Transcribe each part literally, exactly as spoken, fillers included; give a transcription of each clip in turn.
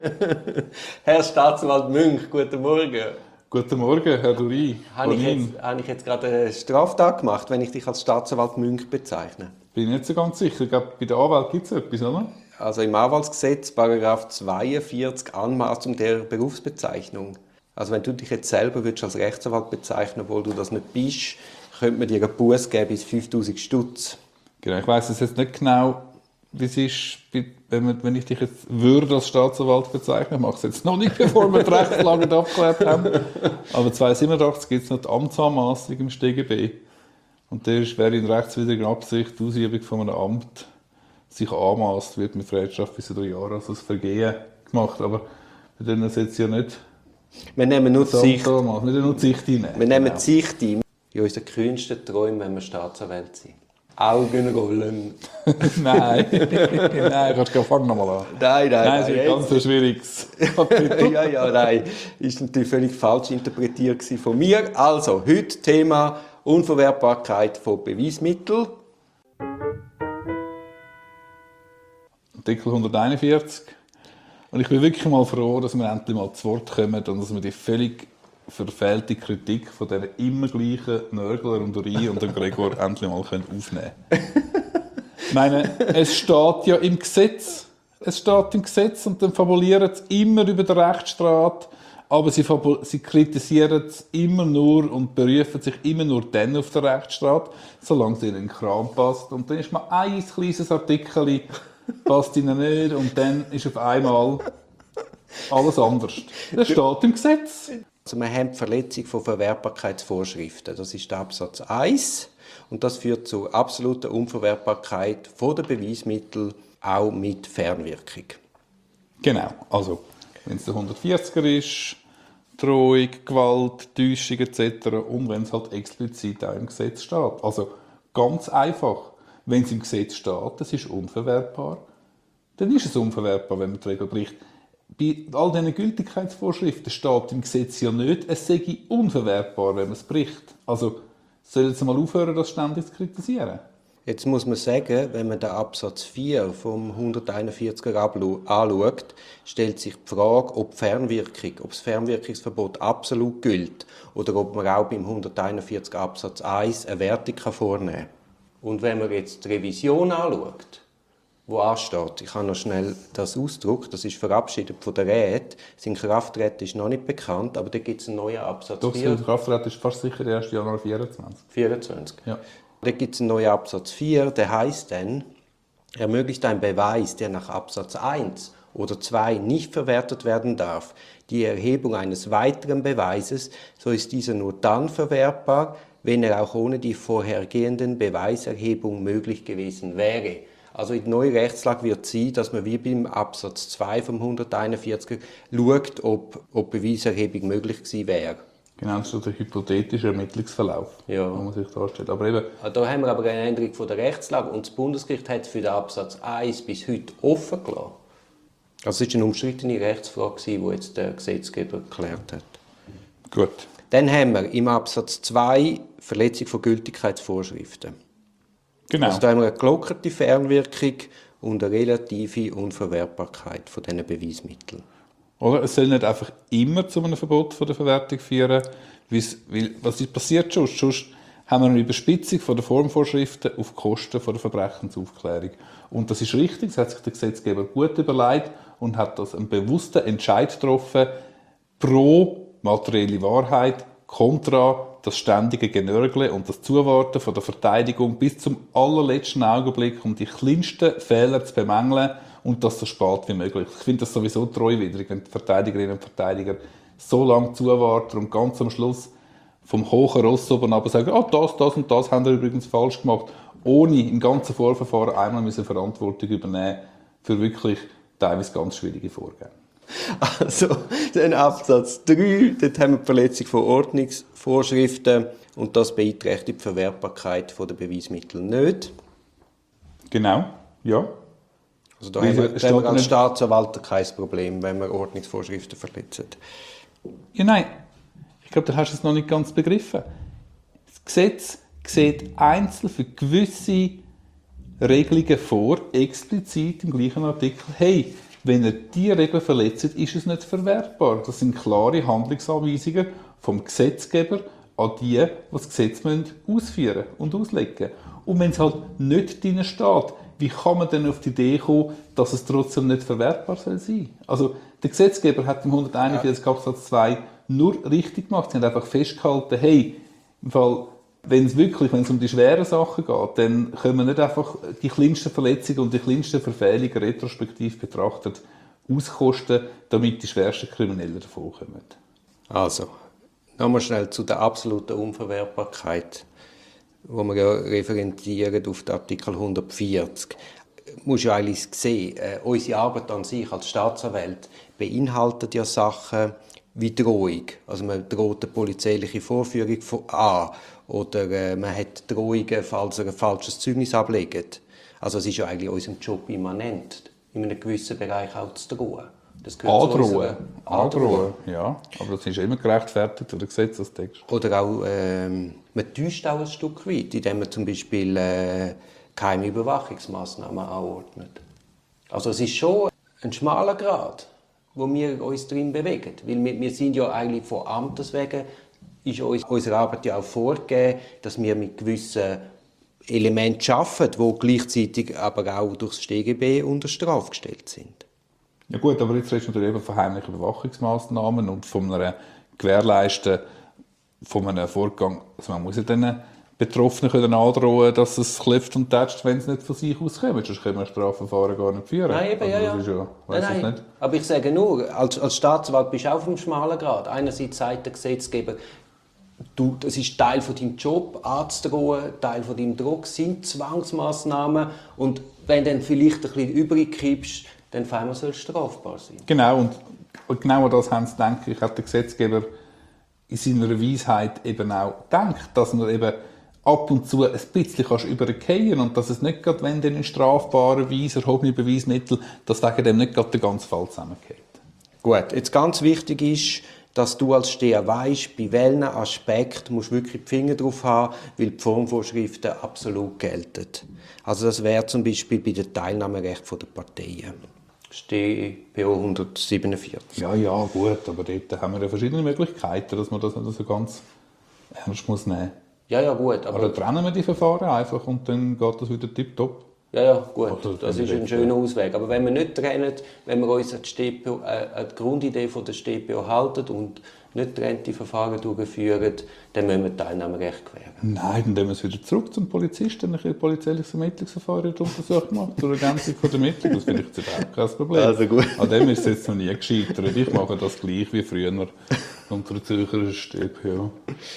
Herr Staatsanwalt Münch, guten Morgen. Guten Morgen, Herr Dury. Habe ich, jetzt, habe ich jetzt gerade eine Straftat gemacht, wenn ich dich als Staatsanwalt Münch bezeichne? Bin nicht so ganz sicher. Ich glaube, bei der Anwalt gibt es etwas, oder? Also im Anwaltsgesetz, Paragraph zweiundvierzig, Anmaßung der Berufsbezeichnung. Also wenn du dich jetzt selber würdest als Rechtsanwalt bezeichnen, obwohl du das nicht bist, könnte man dir einen Buß geben bis fünftausend Stutz. Genau, ich weiss jetzt nicht genau, wie es ist, wenn, man, wenn ich dich jetzt würde als Staatsanwalt bezeichnen. Ich mache es jetzt noch nicht, bevor wir die Rechtslage abgeklärt haben. Aber zweihundertsiebenundachtzig gibt es noch die Amtsanmaßung im S t G B. Und der ist, wer in rechtswidriger Absicht die Ausübung von einem Amt sich anmaßt, wird mit Freiheitsstrafe bis zu drei Jahren als Vergehen gemacht. Aber wir nehmen das jetzt ja nicht. Wir nehmen nur die Sicht. Wir nehmen nur die Sicht ein. Wir nehmen die Sicht ein. In unseren kühnsten Träumen, wenn wir Staatsanwalt sind. Augenrollen. Nein, nein, kannst du fangen nochmal an. Nein, nein, nein. nein. Es ist ein ganz schwieriges Kapitel. ja, ja, nein. Ist natürlich völlig falsch interpretiert von mir. Also, heute Thema Unverwertbarkeit von Beweismitteln. Artikel hunderteinundvierzig. Und ich bin wirklich mal froh, dass wir endlich mal zu Wort kommen und dass wir die völlig verfehlte Kritik von diesen immer gleichen Nörgler und Uri und dem Gregor endlich mal aufnehmen können. Ich meine, es steht ja im Gesetz. Es steht im Gesetz und dann fabulieren sie immer über den Rechtsstaat, aber sie, sie kritisieren es immer nur und berufen sich immer nur dann auf den Rechtsstaat, solange es ihnen in den Kram passt. Und dann ist mal ein kleines Artikel, passt ihnen nicht und dann ist auf einmal alles anders. Das steht im Gesetz. Also wir haben die Verletzung von Verwertbarkeitsvorschriften. Das ist der Absatz eins. Und das führt zur absoluten Unverwertbarkeit von der Beweismittel, auch mit Fernwirkung. Genau. Also, wenn es der hundertvierziger ist, Drohung, Gewalt, Täuschung et cetera und wenn es halt explizit auch im Gesetz steht. Also, ganz einfach. Wenn es im Gesetz steht, das ist unverwertbar, dann ist es unverwertbar, wenn man die Regel bricht. Bei all diesen Gültigkeitsvorschriften steht im Gesetz ja nicht, es sei unverwertbar, wenn man es bricht. Also sollen Sie mal aufhören, das ständig zu kritisieren? Jetzt muss man sagen, wenn man den Absatz vier vom hunderteinundvierziger anschaut, stellt sich die Frage, ob Fernwirkung, ob das Fernwirkungsverbot absolut gilt oder ob man auch beim hunderteinundvierzig Absatz eins eine Wertung vornehmen kann. Und wenn man jetzt die Revision anschaut, wo ansteht, ich habe noch schnell das Ausdruck, das ist verabschiedet von der Räte, sein Krafttreten ist noch nicht bekannt, aber da gibt es einen neuen Absatz Doch, vier. Das Krafttreten ist fast sicher der erste Januar vierundzwanzig. vierundzwanzig. Ja. Da gibt es einen neuen Absatz vier, der heißt dann, ermöglicht ein Beweis, der nach Absatz eins oder zwei nicht verwertet werden darf, die Erhebung eines weiteren Beweises, so ist dieser nur dann verwertbar, wenn er auch ohne die vorhergehenden Beweiserhebung möglich gewesen wäre. Also in der neuen Rechtslage wird es sein, dass man wie beim Absatz zwei vom hunderteinundvierziger schaut, ob, ob Beweiserhebung möglich gewesen wäre. Genau, das ist der hypothetische Ermittlungsverlauf, ja. den man sich darstellt. Aber eben, da haben wir aber eine Änderung von der Rechtslage und das Bundesgericht hat für den Absatz eins bis heute offen gelassen. Also es war eine umstrittene Rechtsfrage, die jetzt der Gesetzgeber geklärt hat. Gut. Dann haben wir im Absatz zwei Verletzung von Gültigkeitsvorschriften. Genau. Also da haben wir eine gelockerte Fernwirkung und eine relative Unverwertbarkeit von diesen Beweismitteln. Oder es soll nicht einfach immer zu einem Verbot von der Verwertung führen, weil was ist passiert sonst? Sonst haben wir eine Überspitzung von der Formvorschriften auf Kosten von der Verbrechensaufklärung. Und das ist richtig, das hat sich der Gesetzgeber gut überlegt und hat das einen bewussten Entscheid getroffen, pro materielle Wahrheit, kontra das ständige Genörgle und das Zuwarten von der Verteidigung bis zum allerletzten Augenblick, um die kleinsten Fehler zu bemängeln und das so spät wie möglich. Ich finde das sowieso treuwidrig, wenn die Verteidigerinnen und Verteidiger so lange zuwarten und ganz am Schluss vom hohen Ross oben aber sagen, ah, das, das und das haben wir übrigens falsch gemacht, ohne im ganzen Vorverfahren einmal müssen Verantwortung übernehmen für wirklich teilweise ganz schwierige Vorgänge. Also, den Absatz drei, dort haben wir die Verletzung von Ordnungsvorschriften und das beeinträchtigt die Verwertbarkeit der Beweismittel nicht. Genau, ja. Also da haben wir, da haben wir als Staatsanwalt kein Problem, wenn wir Ordnungsvorschriften verletzen. Ja, nein, ich glaube, da hast du es noch nicht ganz begriffen. Das Gesetz sieht einzeln für gewisse Regelungen vor, explizit im gleichen Artikel, hey, Wenn er diese Regeln verletzt, ist es nicht verwertbar. Das sind klare Handlungsanweisungen vom Gesetzgeber an die, die das Gesetz ausführen und auslegen. Und wenn es halt nicht drin steht, wie kann man denn auf die Idee kommen, dass es trotzdem nicht verwertbar soll sein? Also der Gesetzgeber hat im hunderteinundvierzig Absatz zwei nur richtig gemacht. Sie haben einfach festgehalten, hey, im Fall, wenn es wirklich, wenn es um die schweren Sachen geht, dann können wir nicht einfach die kleinsten Verletzungen und die kleinsten Verfehlungen retrospektiv betrachtet auskosten, damit die schwersten Kriminellen davonkommen. Also, nochmal schnell zu der absoluten Unverwertbarkeit, wo wir ja referenzieren auf den Artikel hundertvierzig. Du musst ja eigentlich sehen, äh, unsere Arbeit an sich als Staatsanwalt beinhaltet ja Sachen wie Drohung. Also man droht eine polizeiliche Vorführung an oder äh, man hat Drohungen, falls er ein falsches Zeugnis ablegt. Also es ist ja eigentlich unserem Job immanent, in einem gewissen Bereich auch zu drohen. Das Androhen. Androhen, ja. Aber das ist immer gerechtfertigt oder Gesetzestext. Oder auch, ähm, man täuscht auch ein Stück weit, indem man zum Beispiel äh, geheime Überwachungsmaßnahmen anordnet. Also es ist schon ein schmaler Grad, wo wir uns drin bewegen. Weil wir, wir sind ja eigentlich von Amtes wegen, ist uns, unsere Arbeit ja auch vorgegeben, dass wir mit gewissen Elementen arbeiten, die gleichzeitig aber auch durch das S t G B unter Strafe gestellt sind. Ja gut, aber jetzt redest du natürlich eben von heimlichen Überwachungsmaßnahmen und von einer Gewährleisten von einem Vorgang. Also man muss ja den Betroffenen können androhen, dass es klopft und tätscht, wenn es nicht von sich aus kommt. Sonst können wir ein Strafverfahren gar nicht führen. Nein, eben, also, ja, ja. Das ist ja weiss nein, nein. Nicht. Aber ich sage nur, als, als Staatsanwalt bist du auf einem schmalen Grad. Einerseits sagt der Gesetzgeber, du, das ist Teil von deinem Job, anzudrohen, Teil von deinem Druck sind Zwangsmaßnahmen. Und wenn du dann vielleicht ein bisschen übrig kippst, dann vor allem soll es strafbar sein. Genau, und, und genau an das haben sie, denke ich, hat der Gesetzgeber in seiner Weisheit eben auch gedacht, dass man eben ab und zu ein bisschen kannst übergehen und dass es nicht gerade, wenn dann in strafbarer Weise erhobene Beweismittel, dass wegen dem nicht gerade der ganze Fall zusammengeht. Gut, jetzt ganz wichtig ist, dass du als Steher weisst, bei welchen Aspekten musst du wirklich die Finger drauf haben, weil die Formvorschriften absolut gelten. Also das wäre zum Beispiel bei dem Teilnahmerecht der Parteien. S t B O hundertsiebenundvierzig. Ja, ja, gut, aber dort haben wir ja verschiedene Möglichkeiten, dass man das nicht so ganz ernst muss nehmen muss. Ja, ja, gut. Aber dann trennen wir die Verfahren einfach und dann geht das wieder tipptopp. Ja, ja, gut, Oder das ist ein schöner Ausweg. Aber wenn wir nicht trennen, wenn wir uns an die, S t P O, äh, an die Grundidee von der S t P O halten und nicht getrennte Verfahren durchführen, dann müssen wir Teilnahmerecht gewähren. Nein, dann gehen wir wieder zurück zum Polizisten, ein polizeiliches Ermittlungsverfahren untersucht machen, zur Ergänzung der Ermittlung. Das finde ich jetzt überhaupt kein Problem. Also gut. An dem ist es jetzt noch nie gescheitert. Ich mache das gleich wie früher unter der Zürcher S t P O.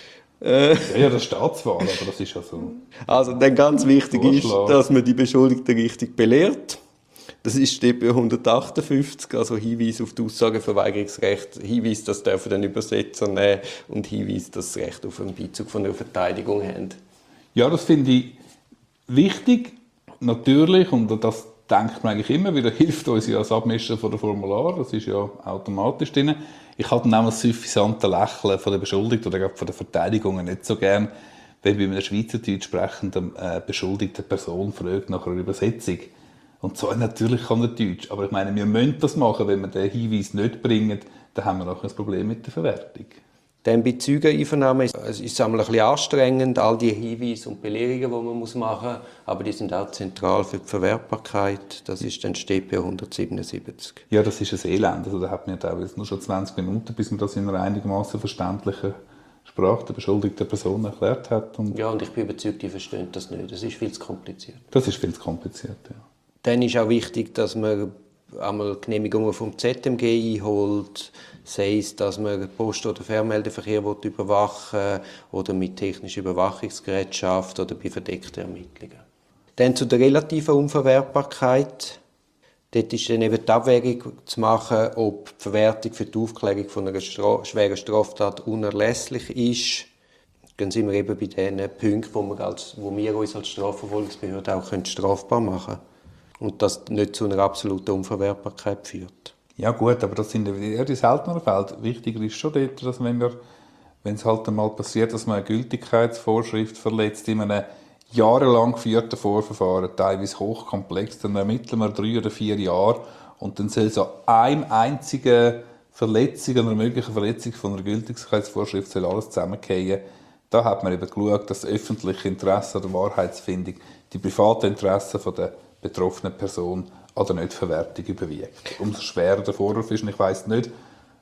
Äh. Ja, das steht zwar, aber das ist ja so. Also dann ganz wichtig Vorschlag. ist, dass man die Beschuldigten richtig belehrt. Das ist S t P O hundertachtundfünfzig, also Hinweis auf das Aussageverweigerungsrecht, Hinweis, dass dürfen den Übersetzer nehmen und Hinweis, dass sie Recht auf einen Beizug von einer Verteidigung haben. Ja, das finde ich wichtig, natürlich, und das denkt man eigentlich immer wieder, hilft uns ja das Abmischen von der Formular, das ist ja automatisch drin. Ich habe dann auch das suffisante Lächeln von der Beschuldigten oder von der Verteidigung nicht so gern, wenn bei einer Schweizerdeutsch sprechenden äh, beschuldigten Person fragt nach einer Übersetzung. Und so natürlich kann er Deutsch, aber ich meine, wir müssen das machen, wenn wir den Hinweis nicht bringen, dann haben wir nachher ein Problem mit der Verwertung. Dann bei Zeugeneinvernahme ist es ist ein bisschen anstrengend, all die Hinweise und Belehrungen, die man machen muss, aber die sind auch zentral für die Verwertbarkeit. Das ist dann S t P O hundertsiebenundsiebzig. Ja, das ist ein Elend. Also, da hat man ja teilweise nur schon zwanzig Minuten, bis man das in einer einigermaßen verständlichen Sprache der beschuldigten Person erklärt hat. Und ja, und ich bin überzeugt, die verstehen das nicht. Das ist viel zu kompliziert. Das ist viel zu kompliziert, ja. Dann ist auch wichtig, dass man einmal Genehmigungen vom Z M G einholt, sei es, dass man Post- oder Fernmeldeverkehr überwachen will, oder mit technischen Überwachungsgeräten schafft oder bei verdeckten Ermittlungen. Dann zu der relativen Unverwertbarkeit. Dort ist dann eben die Abwägung zu machen, ob die Verwertung für die Aufklärung von einer Stra- schweren Straftat unerlässlich ist. Dann sind wir eben bei den Punkten, wo wir, als, wo wir uns als Strafverfolgungsbehörde auch strafbar machen können. Und das nicht zu einer absoluten Unverwertbarkeit führt. Ja gut, aber das sind eher die selteneren Fälle. Wichtiger ist schon dort, dass wenn, wir, wenn es halt einmal passiert, dass man eine Gültigkeitsvorschrift verletzt in einem jahrelang geführten Vorverfahren, teilweise hochkomplex, dann ermitteln wir drei oder vier Jahre Und dann soll so einem einzigen Verletzung oder mögliche Verletzung von einer Gültigkeitsvorschrift soll alles zusammenfallen. Da hat man eben geschaut, dass das öffentliche Interesse an der Wahrheitsfindung die privaten Interessen von der betroffenen Person an der Nichtverwertung überwiegt. Umso schwerer der Vorwurf ist, und ich weiss nicht,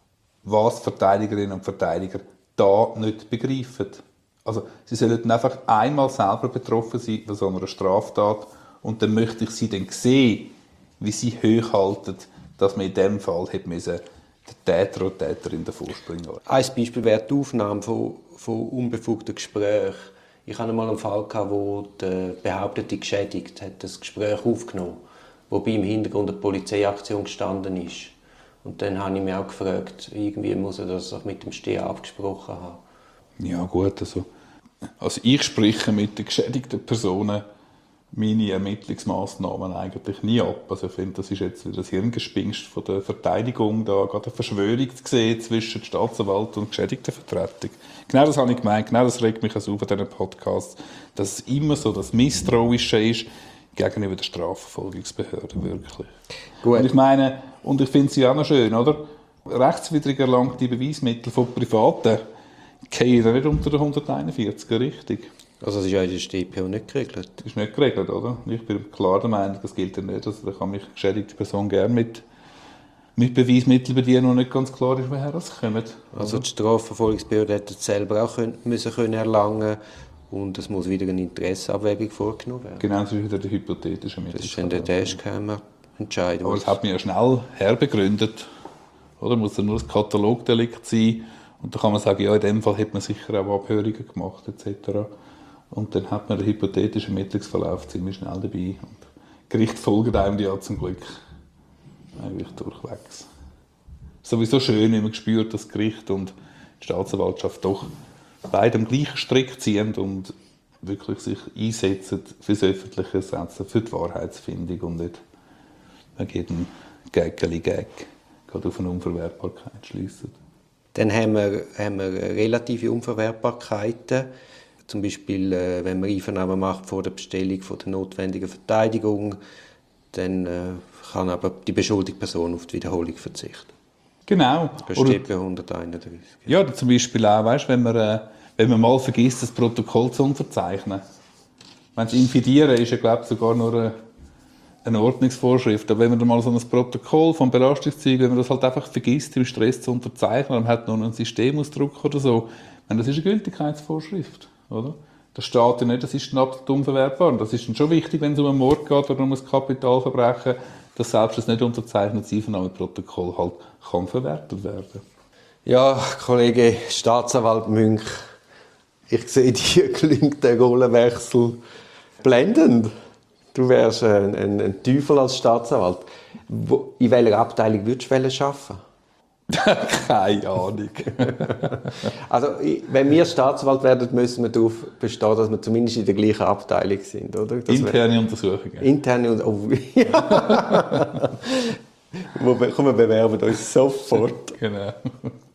was Verteidigerinnen und Verteidiger da nicht begreifen. Also, sie sollen einfach einmal selber betroffen sein von so einer Straftat und dann möchte ich sie dann sehen, wie sie hochhalten, dass man in diesem Fall hätte müssen den Täter oder Täterin davor springen. Ein Beispiel wäre die Aufnahme von, von unbefugten Gesprächen. Ich hatte einmal einen Fall, wo der behauptete Geschädigte hat das Gespräch aufgenommen hat, wobei im Hintergrund eine Polizeiaktion gestanden ist. Und dann habe ich mich auch gefragt, irgendwie muss er das auch mit dem Steher abgesprochen haben. Ja gut, also, also ich spreche mit den geschädigten Personen meine Ermittlungsmaßnahmen eigentlich nie ab. Also ich finde, das ist jetzt wieder das Hirngespinst von der Verteidigung, da gerade eine Verschwörung zu sehen zwischen Staatsanwalt und Geschädigtenvertretung. Genau das habe ich gemeint, genau das regt mich also auf an diesen Podcasts, dass es immer so das Misstrauische ist gegenüber der Strafverfolgungsbehörde, wirklich. Gut. Und ich meine, und ich finde es ja auch noch schön, oder? Rechtswidrig erlangte Beweismittel von Privaten fallen ja nicht unter den hunderteinundvierziger, richtig? Also das ist ja in der S t P O nicht geregelt. Das ist nicht geregelt, oder? Ich bin klar der Meinung, das gilt ja nicht. Also da kann mich geschädigte Person gerne mit, mit Beweismitteln bedienen, und nicht ganz klar ist, woher das kommt. Also die Strafverfolgungsbehörde hätte es selber auch können, müssen können erlangen, und es muss wieder eine Interessenabwägung vorgenommen werden. Genau, das ist wieder der hypothetische Mittel. Das ist dann der Dashcam-Entscheid. Aber das hat man ja schnell herbegründet. Oder? Muss ja nur ein Katalogdelikt sein. Und da kann man sagen, ja, in dem Fall hätte man sicher auch Abhörungen gemacht et cetera. Und dann hat man den hypothetischen Ermittlungsverlauf ziemlich schnell dabei. Und das Gericht folgt einem ja zum Glück eigentlich durchwegs. Sowieso schön, wenn man spürt, dass das Gericht und die Staatsanwaltschaft doch beide am gleichen Strick ziehen und wirklich sich einsetzen für das öffentliche Setzen, für die Wahrheitsfindung und nicht wegen jedem Gäckeli-Gag gerade auf eine Unverwertbarkeit schliessen. Dann haben wir, haben wir relative Unverwertbarkeiten. Zum Beispiel, äh, wenn man Einvernahmen macht vor der Bestellung von der notwendigen Verteidigung, dann äh, kann aber die beschuldigte Person auf die Wiederholung verzichten. Genau. Das steht bei hunderteinunddreißig. Ja, oder zum Beispiel auch, weißt, wenn, man, äh, wenn man mal vergisst, das Protokoll zu unterzeichnen. Wenn es Infidieren ist, ja, glaube ich, sogar nur eine, eine Ordnungsvorschrift. Aber wenn man dann mal so ein Protokoll vom Belastungszeug, wenn man das halt einfach vergisst, im Stress zu unterzeichnen, man hat noch einen Systemausdruck oder so, meine, das ist eine Gültigkeitsvorschrift. Oder? Das steht ja nicht, das ist dann absolut unverwertbar. Und das ist dann schon wichtig, wenn es um einen Mord geht oder um ein Kapitalverbrechen, dass selbst das nicht unterzeichnete Einvernahmeprotokoll halt kann verwertet werden. Ja, Kollege Staatsanwalt Münch, ich sehe, dir gelingt der Rollenwechsel blendend. Du wärst ein, ein, ein Teufel als Staatsanwalt. Wo, in welcher Abteilung würdest du arbeiten? Keine Ahnung. Also, wenn wir Staatsanwalt werden, müssen wir darauf bestehen, dass wir zumindest in der gleichen Abteilung sind, oder? Das Interne Untersuchungen. Interne Untersuchungen. Oh, ja. Wo, komm, wir bewerben uns sofort. Genau.